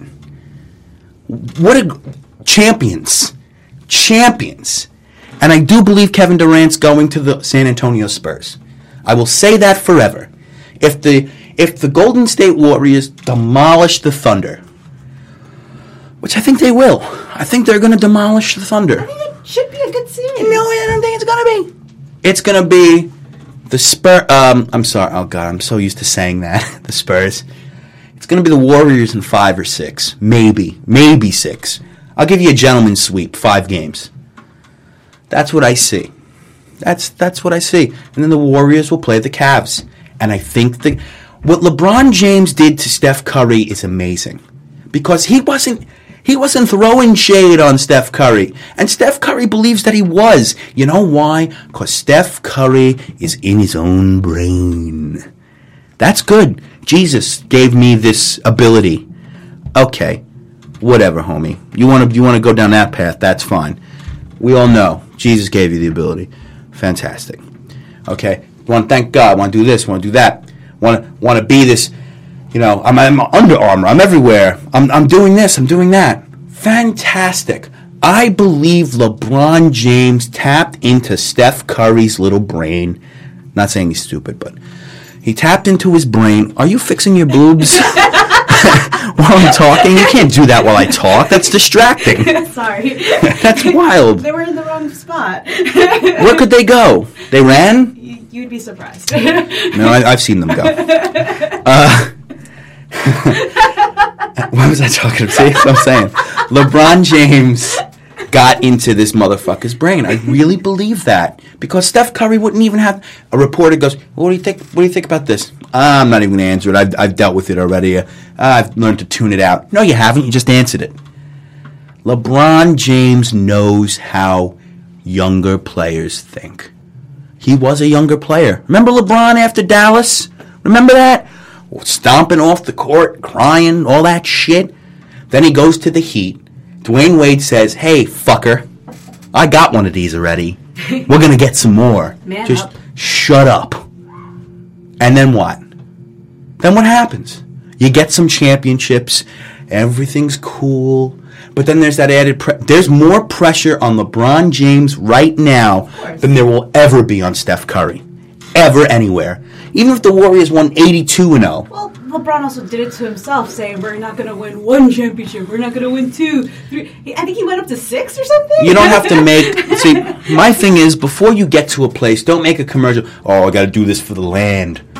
What a champions. Champions. And I do believe Kevin Durant's going to the San Antonio Spurs. I will say that forever. If the Golden State Warriors demolish the Thunder, which I think they will. I think they're going to demolish the Thunder. I think it should be a good series. No, I don't think it's going to be. It's going to be the Spurs. I'm sorry. Oh, God, I'm so used to saying that. The Spurs. It's going to be the Warriors in 5 or 6. Maybe 6. I'll give you a gentleman's sweep, 5 games. That's what I see. That's what I see. And then the Warriors will play the Cavs. And I think what LeBron James did to Steph Curry is amazing. Because he wasn't throwing shade on Steph Curry. And Steph Curry believes that he was. You know why? Because Steph Curry is in his own brain. That's good. Jesus gave me this ability. Okay. Whatever, homie. You want to go down that path, that's fine. We all know Jesus gave you the ability. Fantastic. Okay. Want to thank God. Want to do this. Want to do that. Want to be this. You know, I'm Under Armour. I'm everywhere. I'm doing this. I'm doing that. Fantastic. I believe LeBron James tapped into Steph Curry's little brain. Not saying he's stupid, but he tapped into his brain. Are you fixing your boobs? While I'm talking? You can't do that while I talk. That's distracting. Sorry. That's wild. They were in the wrong spot. Where could they go? They ran? You'd be surprised. No, I've seen them go. What was I talking about? See, that's what I'm saying. LeBron James got into this motherfucker's brain. I really believe that. Because Steph Curry wouldn't even have... A reporter goes, what do you think about this? I'm not even going to answer it. I've dealt with it already. I've learned to tune it out. No, you haven't. You just answered it. LeBron James knows how younger players think. He was a younger player. Remember LeBron after Dallas? Remember that? Stomping off the court, crying, all that shit. Then he goes to the Heat. Dwayne Wade says, hey, fucker, I got one of these already. We're going to get some more. Man Just up. shut up. And then what? Then what happens? You get some championships. Everything's cool. But then there's that added there's more pressure on LeBron James right now than there will ever be on Steph Curry. Ever, anywhere. Even if the Warriors won 82-0. Well, LeBron also did it to himself, saying we're not going to win 1 championship, we're not going to win 2, 3. I think he went up to 6 or something. You don't have to make... See, my thing is, before you get to a place, don't make a commercial. Oh, I got to do this for the land.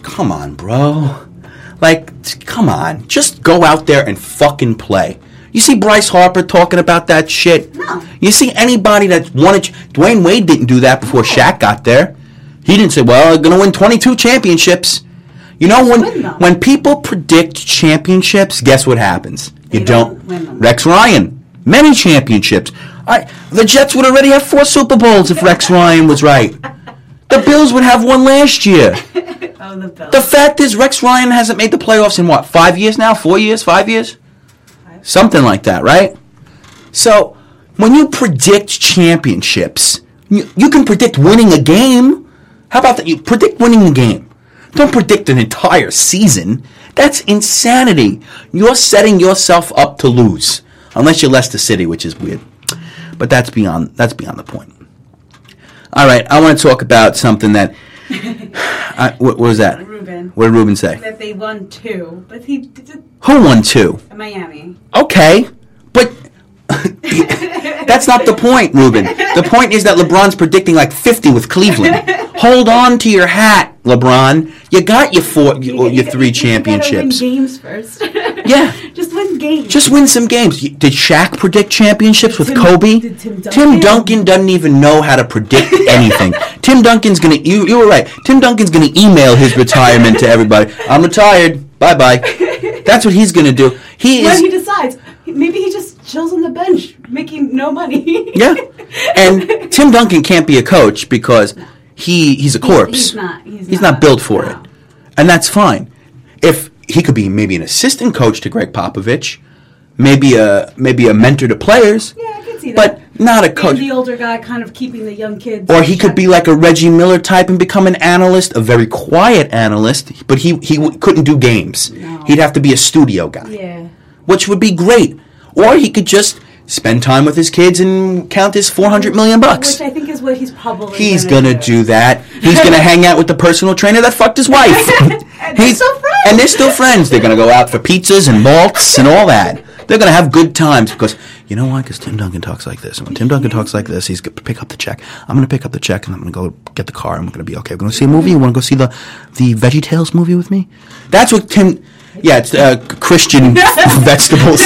come on, bro. Like, come on. Just go out there and fucking play. You see Bryce Harper talking about that shit? No. You see anybody that wanted... Dwayne Wade didn't do that before Shaq got there. He didn't say, well, I'm going to win 22 championships. You know, when people predict championships, guess what happens? You don't win them. Rex Ryan, many championships. The Jets would already have 4 Super Bowls if Rex Ryan was right. The Bills would have one last year. Oh, the Bills. The fact is, Rex Ryan hasn't made the playoffs in, 5 years now? 4 years? 5 years? Something like that, right? So, when you predict championships, you can predict winning a game. How about that? You predict winning a game. Don't predict an entire season. That's insanity. You're setting yourself up to lose. Unless you're Leicester City, which is weird. But that's beyond the point. All right, I want to talk about something that... what was that? Ruben. What did Ruben say? That they won 2, but he did... Who won 2? Miami. Okay, but... that's not the point, Ruben. The point is that LeBron's predicting like 50 with Cleveland. Hold on to your hat, LeBron. You got your 3 championships. You gotta win games first. Yeah. Just win games. Just win some games. Did Shaq predict championships with Tim- Kobe? did Tim Duncan? Tim Duncan doesn't even know how to predict anything. Tim Duncan's gonna... You were right. Tim Duncan's gonna email his retirement to everybody. I'm retired. Bye-bye. That's what he's gonna do. When he decides, maybe he just chills on the bench, making no money. Yeah. And Tim Duncan can't be a coach because he's a corpse. He's not built for it. And that's fine. If he could be maybe an assistant coach to Greg Popovich, maybe a mentor to players. Yeah, I can see that. But not a coach. Being the older guy kind of keeping the young kids. Or he could be like a Reggie Miller type and become an analyst, a very quiet analyst, but he couldn't do games. No. He'd have to be a studio guy. Yeah. Which would be great. Or he could just spend time with his kids and count his $400 million. Which I think is what he's probably He's gonna do that. He's gonna hang out with the personal trainer that fucked his wife. And they're still friends. And they're still friends. They're gonna go out for pizzas and malts and all that. They're gonna have good times because you know why? Because Tim Duncan talks like this. And when Tim Duncan talks like this, he's gonna pick up the check. I'm gonna pick up the check and I'm gonna go get the car. And we're gonna be okay. We're gonna see a movie. You want to go see the VeggieTales movie with me? That's what Tim. Yeah, it's Christian vegetables.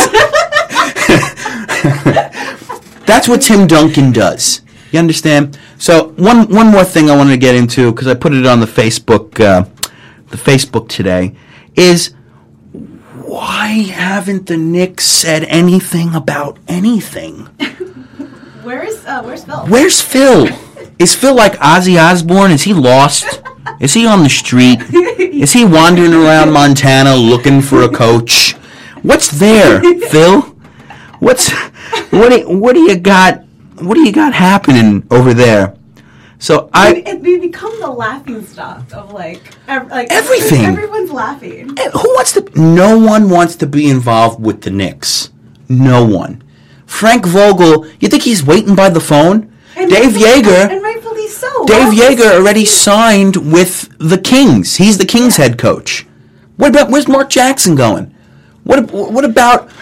That's what Tim Duncan does. You understand? So one more thing I wanted to get into because I put it on the Facebook today is why haven't the Knicks said anything about anything? Where's Phil? Where's Phil? Is Phil like Ozzy Osbourne? Is he lost? Is he on the street? Is he wandering around Montana looking for a coach? What's there, Phil? What do you got? What do you got happening over there? So we become the laughing stock of like everything. Everyone's laughing. No one wants to be involved with the Knicks. No one. Frank Vogel, you think he's waiting by the phone? And Dave Yeager. And rightfully so. Dave Yeager already signed with the Kings. He's the Kings head coach. Where's Mark Jackson going? What about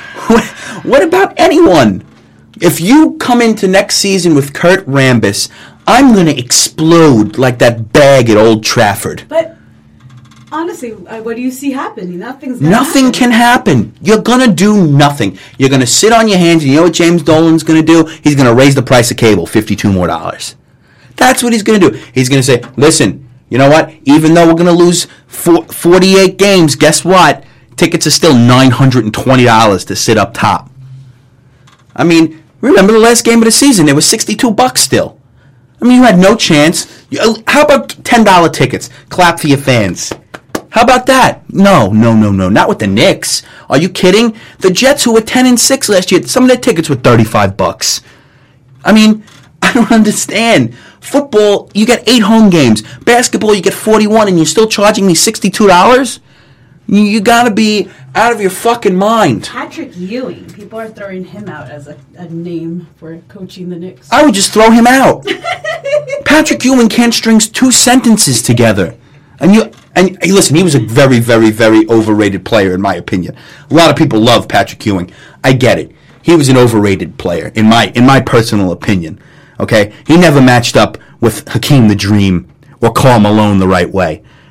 anyone? If you come into next season with Kurt Rambis, I'm going to explode like that bag at Old Trafford. But honestly, what do you see happening? Nothing can happen. You're going to do nothing. You're going to sit on your hands, and you know what James Dolan's going to do? He's going to raise the price of cable $52 more. That's what he's going to do. He's going to say, listen, you know what? Even though we're going to lose 48 games, guess what? Tickets are still $920 to sit up top. I mean, remember the last game of the season? It was $62 still. I mean, you had no chance. How about $10 tickets? Clap for your fans. How about that? No. Not with the Knicks. Are you kidding? The Jets, who were 10-6 last year, some of their tickets were $35. I mean, I don't understand. Football, you get 8 home games. Basketball, you get 41, and you're still charging me $62? You gotta be out of your fucking mind. Patrick Ewing. People are throwing him out as a name for coaching the Knicks. I would just throw him out. Patrick Ewing can't string 2 sentences together. And listen, he was a very, very, very overrated player in my opinion. A lot of people love Patrick Ewing. I get it. He was an overrated player in my personal opinion. Okay? He never matched up with Hakeem the Dream or Karl Malone the right way.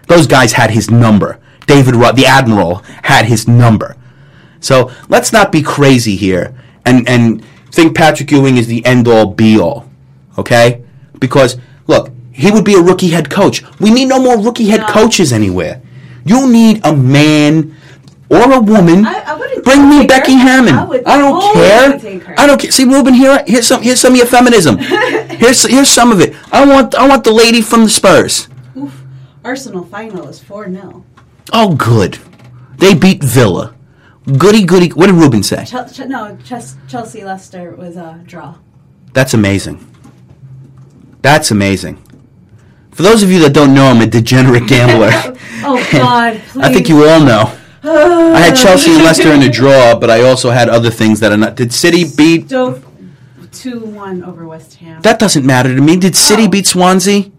Those guys had his number. David Rudd, the Admiral, had his number. So let's not be crazy here and think Patrick Ewing is the end-all, be-all, okay? Because, look, he would be a rookie head coach. We need no more rookie head coaches anywhere. You need a man or a woman. Bring me Becky Hammond. I don't care. I don't care. See, Ruben, here's some of your feminism. Here's some of it. I want the lady from the Spurs. Oof. Arsenal final is 4-0. Oh, good. They beat Villa. Goody. What did Ruben say? Chelsea Leicester was a draw. That's amazing. That's amazing. For those of you that don't know, I'm a degenerate gambler. Oh, God, please. I think you all know. I had Chelsea and Leicester in a draw, but I also had other things that are not. Did City beat? 2-1 over West Ham. That doesn't matter to me. Did City beat Swansea?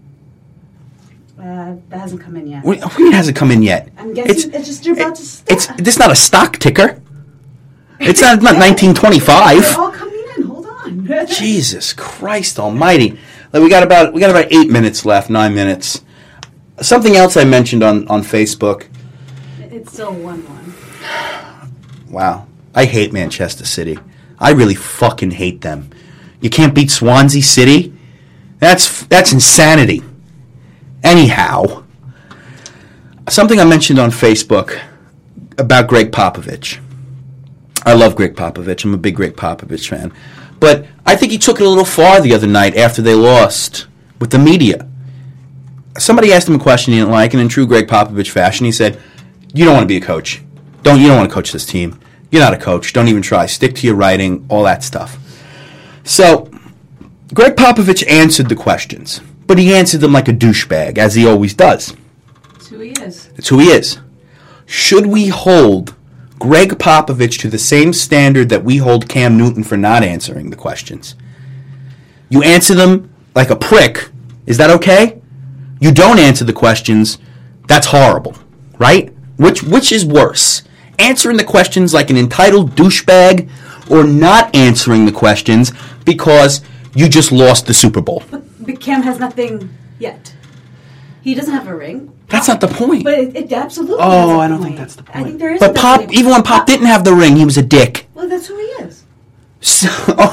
That hasn't come in yet. It hasn't come in yet. I'm guessing it's just you're about to start. This is not a stock ticker. It's not 1925. They're all coming in. Hold on. Jesus Christ Almighty! We got about 8 minutes left. 9 minutes. Something else I mentioned on Facebook. It's still 1-1. Wow, I hate Manchester City. I really fucking hate them. You can't beat Swansea City. That's insanity. Anyhow, something I mentioned on Facebook about Greg Popovich. I love Greg Popovich. I'm a big Greg Popovich fan. But I think he took it a little far the other night after they lost with the media. Somebody asked him a question he didn't like, and in true Greg Popovich fashion, he said, "You don't want to be a coach. You don't want to coach this team. You're not a coach. Don't even try. Stick to your writing," all that stuff. So, Greg Popovich answered the questions, but he answered them like a douchebag, as he always does. That's who he is. That's who he is. Should we hold Greg Popovich to the same standard that we hold Cam Newton for not answering the questions? You answer them like a prick. Is that okay? You don't answer the questions. That's horrible, right? Which is worse? Answering the questions like an entitled douchebag, or not answering the questions because you just lost the Super Bowl? But Cam has nothing yet. He doesn't have a ring. That's not the point. But it absolutely. Oh, I don't think that's the point. I think there is. But Pop, even when Pop didn't have the ring, he was a dick. Well, that's who he is. So,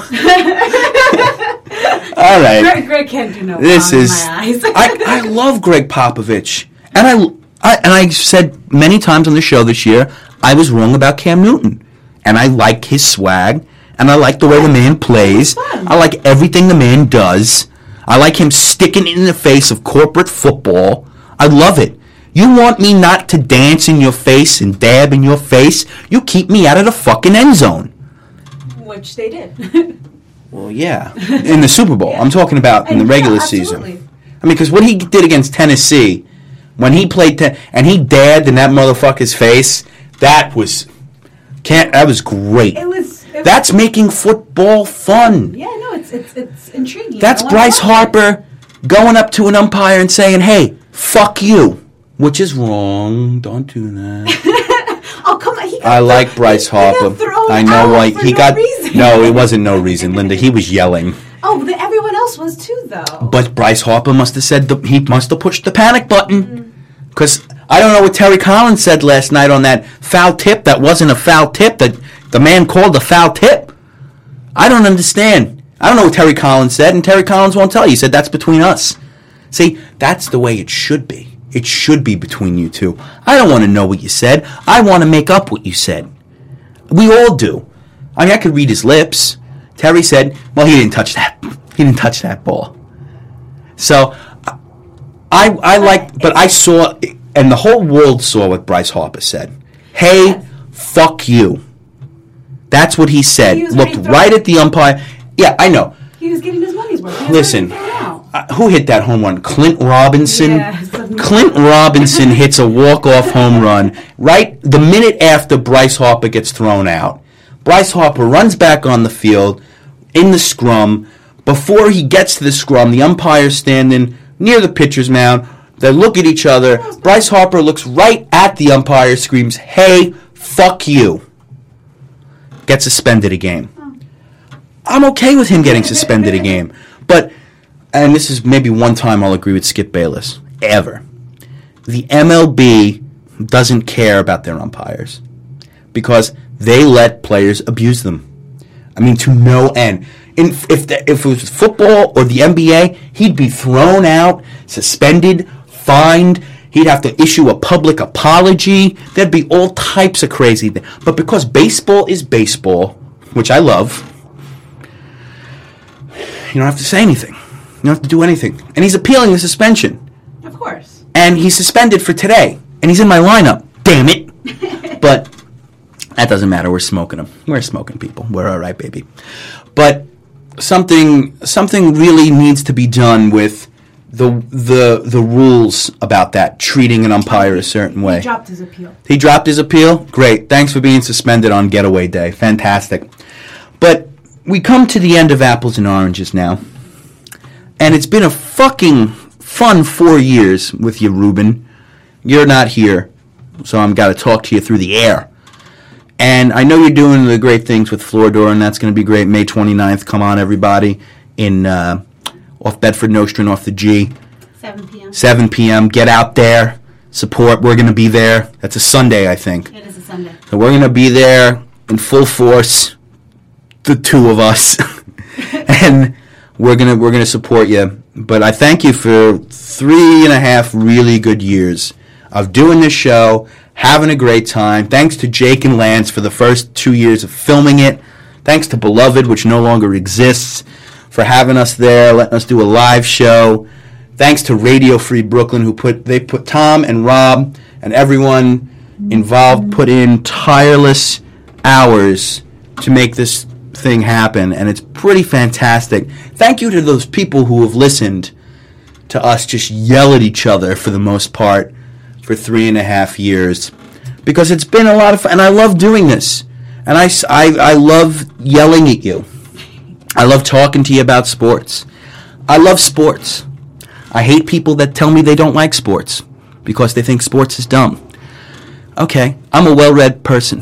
all right. Greg can't do no this wrong is, in my eyes. I love Greg Popovich, and I said many times on the show this year I was wrong about Cam Newton, and I like his swag, and I like the way the man plays. I like everything the man does. I like him sticking in the face of corporate football. I love it. You want me not to dance in your face and dab in your face? You keep me out of the fucking end zone. Which they did. Well, yeah. In the Super Bowl. Yeah. I'm talking about in the regular season. I mean, because what he did against Tennessee, when he played and he dabbed in that motherfucker's face, that was great. That's making football fun. Yeah, no, it's intriguing. That's Bryce Harper going up to an umpire and saying, "Hey, fuck you," which is wrong. Don't do that. Oh, come on. I like Bryce Harper. I know why he got. No, it wasn't no reason, Linda. He was yelling. Oh, but everyone else was too, though. But Bryce Harper must have said he must have pushed the panic button, because I don't know what Terry Collins said last night on that foul tip. That wasn't a foul tip. That the man called a foul tip. I don't understand. I don't know what Terry Collins said, and Terry Collins won't tell you. He said that's between us. See, that's the way it should be. It should be between you two. I don't want to know what you said. I want to make up what you said. We all do. I mean, I could read his lips. Terry said, well, he didn't touch that. He didn't touch that ball. So, I like, but I saw, and the whole world saw what Bryce Harper said. Hey, fuck you. That's what he said. He looked right at the umpire. Yeah, I know. He was getting his money's worth. Listen, who hit that home run? Clint Robinson? Yeah, Clint Robinson hits a walk-off home run right the minute after Bryce Harper gets thrown out. Bryce Harper runs back on the field in the scrum. Before he gets to the scrum, the umpire's standing near the pitcher's mound. They look at each other. Bryce Harper looks right at the umpire, screams, "Hey, fuck you." Gets suspended a game. I'm okay with him getting suspended a game. But, and this is maybe one time I'll agree with Skip Bayless, ever. the MLB doesn't care about their umpires because they let players abuse them. I mean, to no end. If it was football or the NBA, he'd be thrown out, suspended, fined. He'd have to issue a public apology. There'd be all types of crazy things. But because baseball is baseball, which I love, you don't have to say anything. You don't have to do anything. And he's appealing the suspension. Of course. And he's suspended for today. And he's in my lineup. Damn it. But that doesn't matter. We're smoking them. We're smoking people. We're all right, baby. But something really needs to be done with the rules about that, treating an umpire a certain way. He dropped his appeal. He dropped his appeal? Great. Thanks for being suspended on getaway day. Fantastic. But we come to the end of Apples and Oranges now. And it's been a fucking fun 4 years with you, Ruben. You're not here, so I'm got to talk to you through the air. And I know you're doing the great things with Floridor, and that's going to be great. May 29th, come on, everybody, in off Bedford Nostrand, off the G. 7 p.m. 7 p.m. Get out there, support. We're going to be there. That's a Sunday, I think. It is a Sunday. So we're going to be there in full force, the two of us, and we're gonna support you. But I thank you for 3.5 really good years of doing this show, having a great time. Thanks to Jake and Lance for the first 2 years of filming it. Thanks to Beloved, which no longer exists, for having us there, letting us do a live show. Thanks to Radio Free Brooklyn, they put Tom and Rob and everyone involved put in tireless hours to make this thing happen, and it's pretty fantastic. Thank you to those people who have listened to us just yell at each other for the most part for 3.5 years, because it's been a lot of fun, and I love doing this, and I love yelling at you. I love talking to you about sports. I love sports. I hate people that tell me they don't like sports because they think sports is dumb. Okay, I'm a well-read person.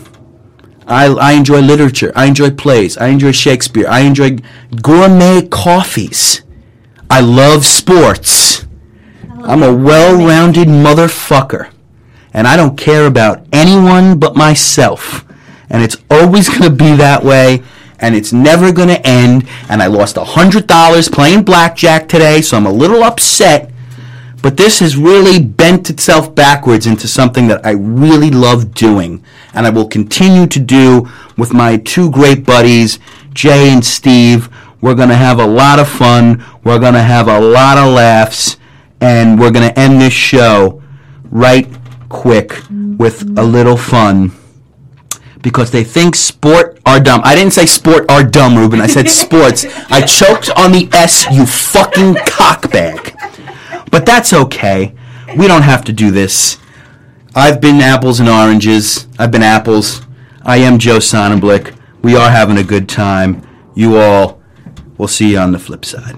I enjoy literature. I enjoy plays. I enjoy Shakespeare. I enjoy gourmet coffees. I love sports. I'm a well-rounded motherfucker. And I don't care about anyone but myself. And it's always going to be that way. And it's never going to end. And I lost $100 playing blackjack today, so I'm a little upset. But this has really bent itself backwards into something that I really love doing. And I will continue to do with my two great buddies, Jay and Steve. We're going to have a lot of fun. We're going to have a lot of laughs. And we're going to end this show right quick with a little fun. Because they think sport are dumb. I didn't say sport are dumb, Ruben. I said sports. I choked on the S, you fucking cockbag. But that's okay. We don't have to do this. I've been Apples and Oranges. I've been Apples. I am Joe Sonnenblick. We are having a good time. You all, we'll see you on the flip side.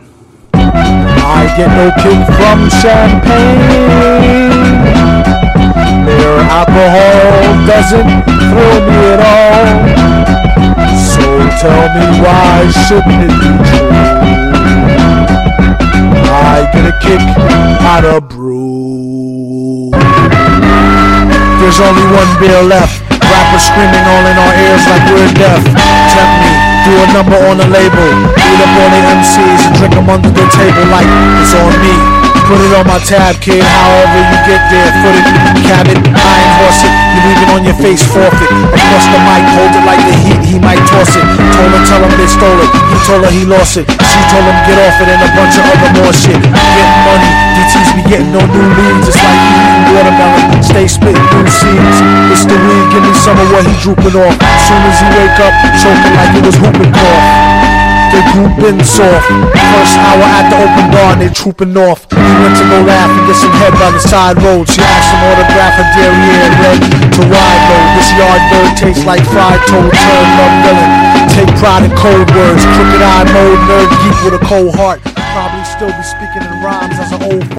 I get no kick from champagne. Their alcohol doesn't thrill me at all. So tell me, why shouldn't it be true? I get a kick out of brew. There's only one beer left. Rappers screaming all in our ears like we're deaf. Tempt me, do a number on the label. Beat up all the MCs and drink them under the table like it's on me. Put it on my tab, kid, however you get there. Foot it, cab it, iron horse it. You leave it on your face, forfeit. Across the mic, hold it like the heat, he might toss it. Told him, tell him they stole it. He told her he lost it. She told him get off it and a bunch of other more shit. Getting money, DTs be getting no new leads. It's like eating watermelon, stay spitting new seeds. It's the weed, give me some of what he drooping off. As soon as he wake up, choking like it was whooping cough. They grouping soft. First hour at the open bar and they trooping off. He went to go laugh and get some head by the side road. She asked him autograph her derriere red to ride low. This yard bird tastes like fried toad. Turn love villain. Take pride in cold words. Crooked eye mode, nerd geek with a cold heart. Probably still be speaking in rhymes as an old